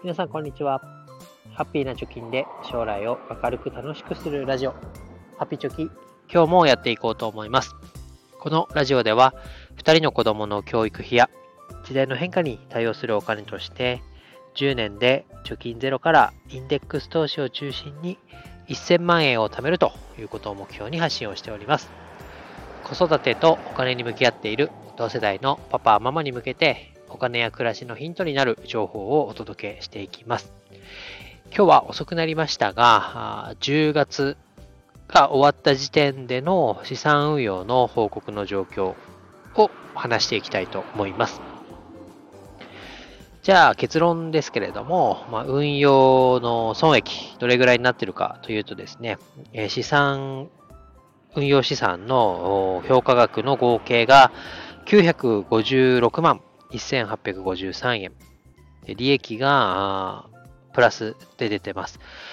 皆さんこんにちは。ハッピーな貯金で将来を明るく楽しくするラジオ、ハッピーチョキ、今日もやっていこうと思います。このラジオでは2人の子供の教育費や時代の変化に対応するお金として10年で貯金ゼロからインデックス投資を中心に1000万円を貯めるということを目標に発信をしております。子育てとお金に向き合っている同世代のパパママに向けてお金や暮らしのヒントになる情報をお届けしていきます。今日は遅くなりましたが、10月が終わった時点での資産運用の報告の状況を話していきたいと思います。じゃあ結論ですけれども、運用の損益どれぐらいになっているかというとですね、運用資産の評価額の合計が956万1853円。利益がプラスで出てます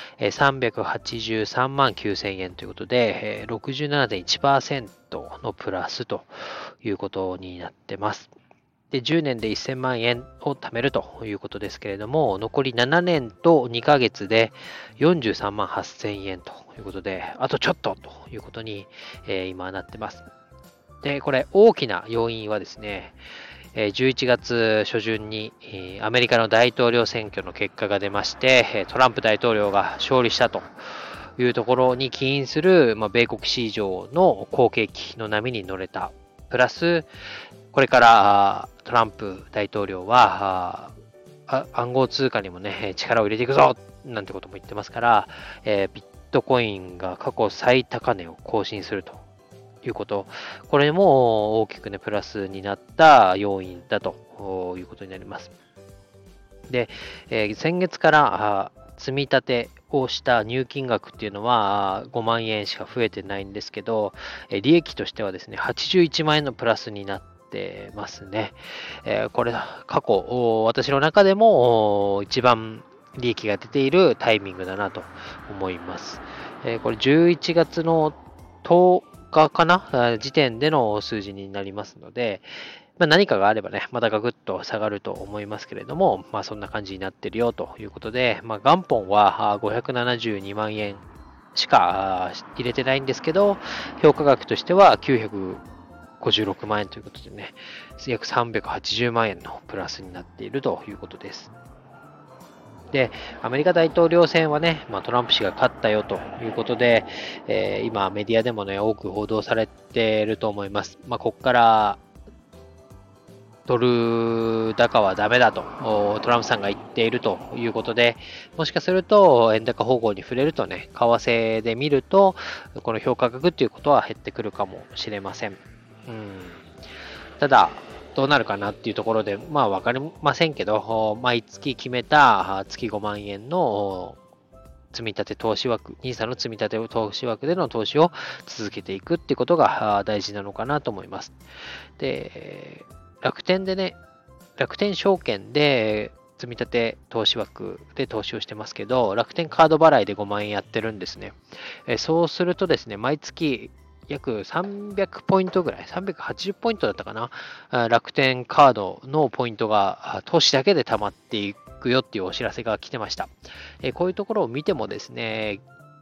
。383万9000円ということで、67.1% のプラスということになってます。で、10年で1000万円を貯めるということですけれども、残り7年と2ヶ月で43万8000円ということで、あとちょっとということに、今なってます。で、これ大きな要因はですね、11月初旬にアメリカの大統領選挙の結果が出まして、トランプ大統領が勝利したというところに起因する、米国市場の好景気の波に乗れた。プラス、これからトランプ大統領は暗号通貨にもね、力を入れていくぞなんてことも言ってますから、ビットコインが過去最高値を更新するということ、これも大きくね、プラスになった要因だということになります。で、先月から積み立てをした入金額っていうのは5万円しか増えてないんですけど、利益としてはですね、81万円のプラスになってますね。これ、過去、私の中でも一番利益が出ているタイミングだなと思います。これ11月の10日かな時点での数字になりますので、何かがあればね、またガクッと下がると思いますけれども、そんな感じになってるよということで、元本は572万円しか入れてないんですけど、評価額としては956万円ということでね、約380万円のプラスになっているということです。で、アメリカ大統領選はね、トランプ氏が勝ったよということで、今メディアでもね、多く報道されていると思います。ここからドル高はダメだとトランプさんが言っているということで、もしかすると円高方向に触れるとね、為替で見ると、この評価額っていうことは減ってくるかもしれません。ただ、どうなるかなっていうところで、わかりませんけど、毎月決めた月5万円の積立投資枠、NISA の積立投資枠での投資を続けていくっていうことが大事なのかなと思います。で、楽天証券で積み立て投資枠で投資をしてますけど、楽天カード払いで5万円やってるんですね。そうするとですね、毎月約300ポイントぐらい、380ポイントだったかな、楽天カードのポイントが投資だけで溜まっていくよっていうお知らせが来てました。こういうところを見てもですね、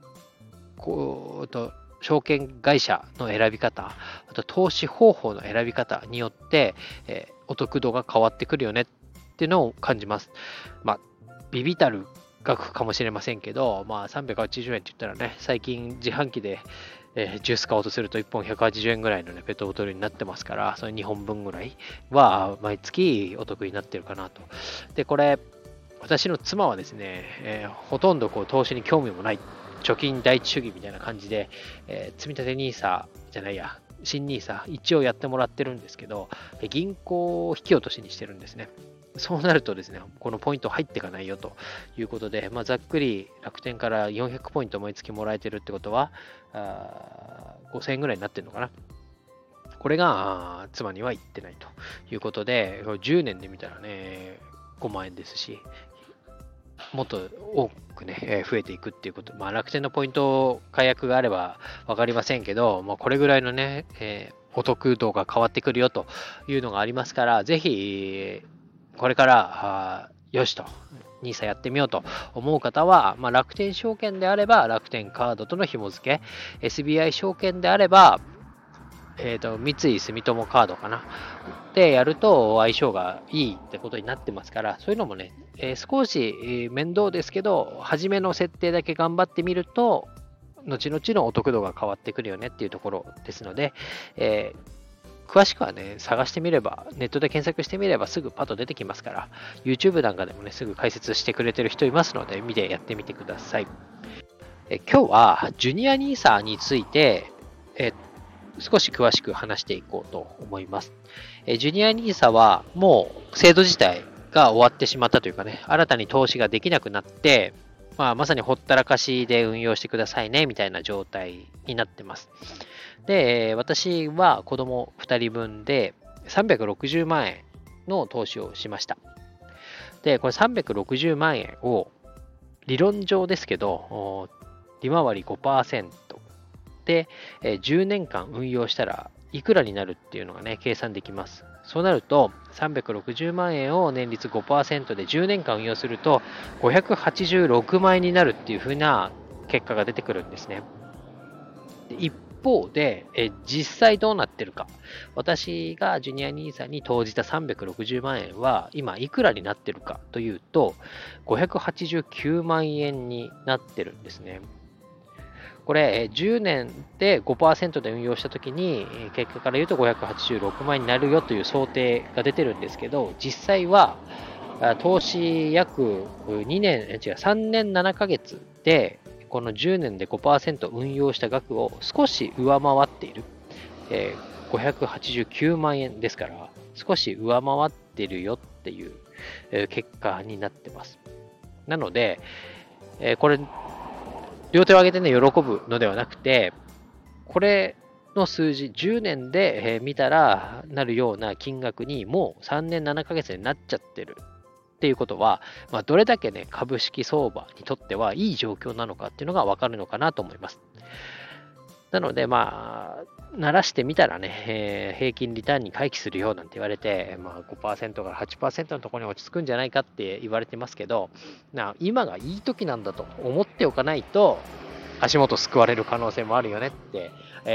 証券会社の選び方、あと投資方法の選び方によって、お得度が変わってくるよねっていうのを感じます。ビビたる額かもしれませんけど、380円って言ったらね、最近自販機で、ジュース買おうとすると1本180円ぐらいの、ペットボトルになってますから、それ2本分ぐらいは毎月お得になってるかなと。で、これ、私の妻はですね、ほとんど投資に興味もない。貯金第一主義みたいな感じで、積立 NISA じゃないや、新 NISA 一応やってもらってるんですけど、銀行引き落としにしてるんですね。そうなるとですね、このポイント入っていかないよということで、ざっくり楽天から400ポイント毎月もらえてるってことは、5000円ぐらいになってるのかな。これが妻には言ってないということで、10年で見たらね、5万円ですし、もっと多くね、増えていくっていうこと。楽天のポイント解約があれば分かりませんけど、これぐらいのね、お得度が変わってくるよというのがありますから、ぜひ、これから、よしと、 ニーサやってみようと思う方は、楽天証券であれば楽天カードとの紐付け、SBI 証券であれば、三井住友カードかな。でやると相性がいいってことになってますから、そういうのもね、少し面倒ですけど、初めの設定だけ頑張ってみると、後々のお得度が変わってくるよねっていうところですので、詳しくはね、探してみれば、ネットで検索してみればすぐパッと出てきますから、YouTube なんかでもね、すぐ解説してくれてる人いますので、見てやってみてください。今日は、ジュニアニーサについて、少し詳しく話していこうと思います。ジュニアニーサは、もう制度自体が終わってしまったというかね、新たに投資ができなくなって、まさにほったらかしで運用してくださいね、みたいな状態になってます。で、私は子供2人分で360万円の投資をしました。で、これ360万円を理論上ですけど、利回り 5% で10年間運用したらいくらになるっていうのがね、計算できます。そうなると、360万円を年率 5% で10年間運用すると、586万円になるっていう風な結果が出てくるんですね。で一方で、実際どうなってるか。私がジュニアニーサに投じた360万円は、今いくらになってるかというと、589万円になってるんですね。これ、10年で 5% で運用したときに、結果から言うと586万円になるよという想定が出てるんですけど、実際は、投資約2年、3年7ヶ月で、この10年で 5% 運用した額を少し上回っている。589万円ですから、少し上回っているよっていう結果になってます。なので、これ、両手を挙げてね、喜ぶのではなくて、これの数字、10年で見たらなるような金額にもう3年7ヶ月になっちゃってるっていうことは、どれだけね、株式相場にとってはいい状況なのかっていうのがわかるのかなと思います。なので、慣らしてみたらね、平均リターンに回帰するよなんて言われて、5% から 8% のところに落ち着くんじゃないかって言われてますけど、今がいい時なんだと思っておかないと、足元救われる可能性もあるよねって、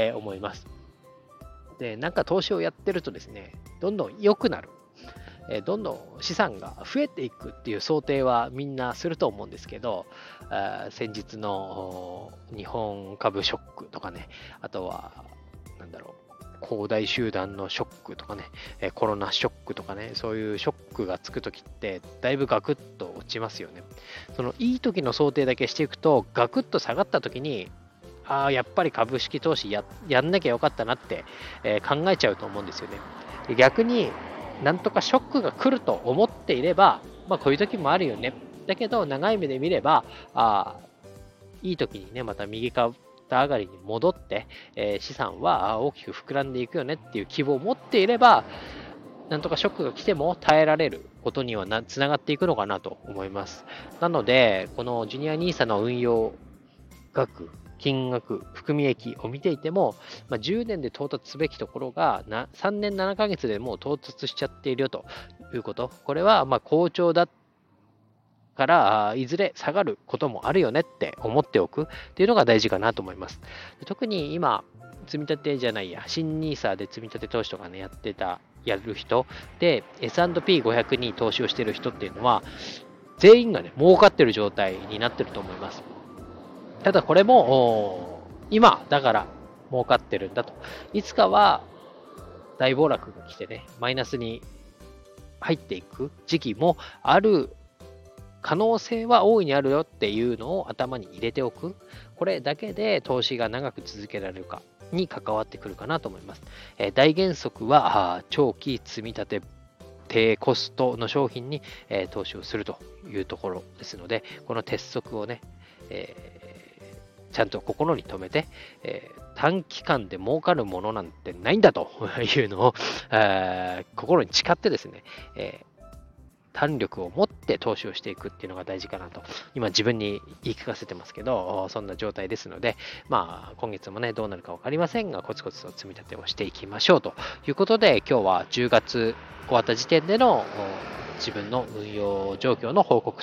思います。で、なんか投資をやってるとですね、どんどん良くなる。どんどん資産が増えていくっていう想定はみんなすると思うんですけど、先日の日本株ショックとかね、あとは、恒大集団のショックとかね、コロナショックとかね、そういうショックがつくときって、だいぶガクッと落ちますよね。そのいい時の想定だけしていくと、ガクッと下がったときに、やっぱり株式投資やんなきゃよかったなって、考えちゃうと思うんですよね。逆になんとかショックが来ると思っていれば、こういう時もあるよね。だけど、長い目で見れば、いい時にね、また右肩上がりに戻って、資産は大きく膨らんでいくよねっていう希望を持っていれば、なんとかショックが来ても耐えられることにはつながっていくのかなと思います。なので、このジュニアニーサの運用額、金額、含み益を見ていても、10年で到達すべきところが3年7ヶ月でもう到達しちゃっているよということ。これは好調だからいずれ下がることもあるよねって思っておくっていうのが大事かなと思います。特に今、積み立てじゃないや、新ニーサで積み立て投資とかね、やる人で S&P500 に投資をしている人っていうのは、全員がね、儲かってる状態になってると思います。ただこれも、今だから儲かってるんだと。いつかは大暴落が来てね、マイナスに入っていく時期もある可能性は大いにあるよっていうのを頭に入れておく。これだけで投資が長く続けられるかに関わってくるかなと思います。大原則は長期積み立て低コストの商品に投資をするというところですので、この鉄則をね、ちゃんと心に留めて、短期間で儲かるものなんてないんだというのを、心に誓ってですね、胆力を持って投資をしていくっていうのが大事かなと、今自分に言い聞かせてますけど、そんな状態ですので、今月もね、どうなるか分かりませんが、コツコツと積み立てをしていきましょうということで、今日は10月終わった時点での自分の運用状況の報告と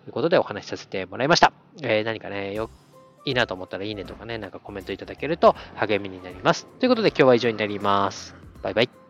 いうことでお話しさせてもらいました。何かね、いいなと思ったらいいねとかね、なんかコメントいただけると励みになります。ということで今日は以上になります。バイバイ。